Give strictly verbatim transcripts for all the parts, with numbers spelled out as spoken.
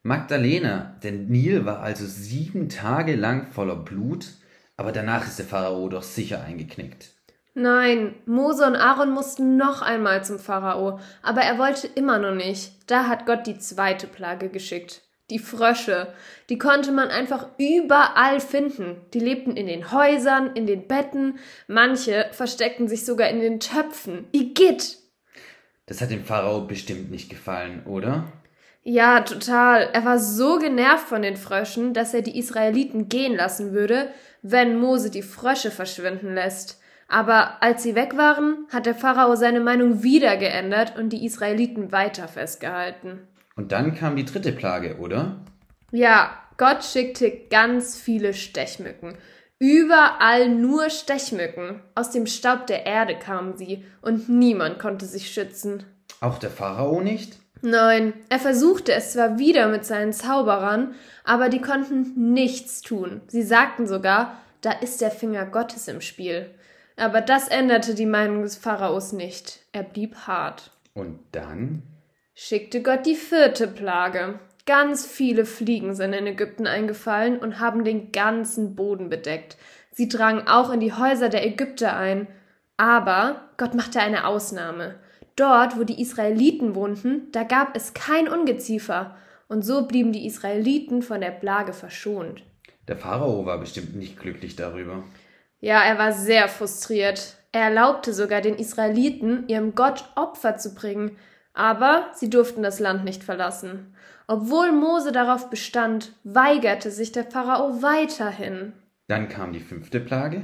Magdalena, der Nil war also sieben Tage lang voller Blut, aber danach ist der Pharao doch sicher eingeknickt. Nein, Mose und Aaron mussten noch einmal zum Pharao, aber er wollte immer noch nicht. Da hat Gott die zweite Plage geschickt. Die Frösche. Die konnte man einfach überall finden. Die lebten in den Häusern, in den Betten, manche versteckten sich sogar in den Töpfen. Igitt! Das hat dem Pharao bestimmt nicht gefallen, oder? Ja, total. Er war so genervt von den Fröschen, dass er die Israeliten gehen lassen würde, wenn Mose die Frösche verschwinden lässt. Aber als sie weg waren, hat der Pharao seine Meinung wieder geändert und die Israeliten weiter festgehalten. Und dann kam die dritte Plage, oder? Ja, Gott schickte ganz viele Stechmücken. Überall nur Stechmücken. Aus dem Staub der Erde kamen sie und niemand konnte sich schützen. Auch der Pharao nicht? Nein, er versuchte es zwar wieder mit seinen Zauberern, aber die konnten nichts tun. Sie sagten sogar, da ist der Finger Gottes im Spiel. Aber das änderte die Meinung des Pharaos nicht. Er blieb hart. Und dann? Schickte Gott die vierte Plage. Ganz viele Fliegen sind in Ägypten eingefallen und haben den ganzen Boden bedeckt. Sie drangen auch in die Häuser der Ägypter ein. Aber Gott machte eine Ausnahme. Dort, wo die Israeliten wohnten, da gab es kein Ungeziefer. Und so blieben die Israeliten von der Plage verschont. Der Pharao war bestimmt nicht glücklich darüber. Ja, er war sehr frustriert. Er erlaubte sogar den Israeliten, ihrem Gott Opfer zu bringen. Aber sie durften das Land nicht verlassen. Obwohl Mose darauf bestand, weigerte sich der Pharao weiterhin. Dann kam die fünfte Plage?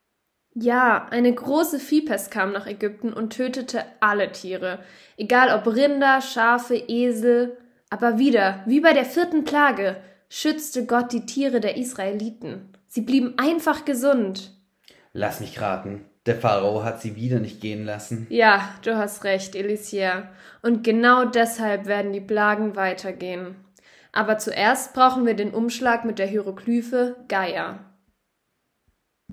Ja, eine große Viehpest kam nach Ägypten und tötete alle Tiere. Egal ob Rinder, Schafe, Esel. Aber wieder, wie bei der vierten Plage, schützte Gott die Tiere der Israeliten. Sie blieben einfach gesund. Lass mich raten, der Pharao hat sie wieder nicht gehen lassen. Ja, du hast recht, Elisier. Und genau deshalb werden die Plagen weitergehen. Aber zuerst brauchen wir den Umschlag mit der Hieroglyphe Gaia.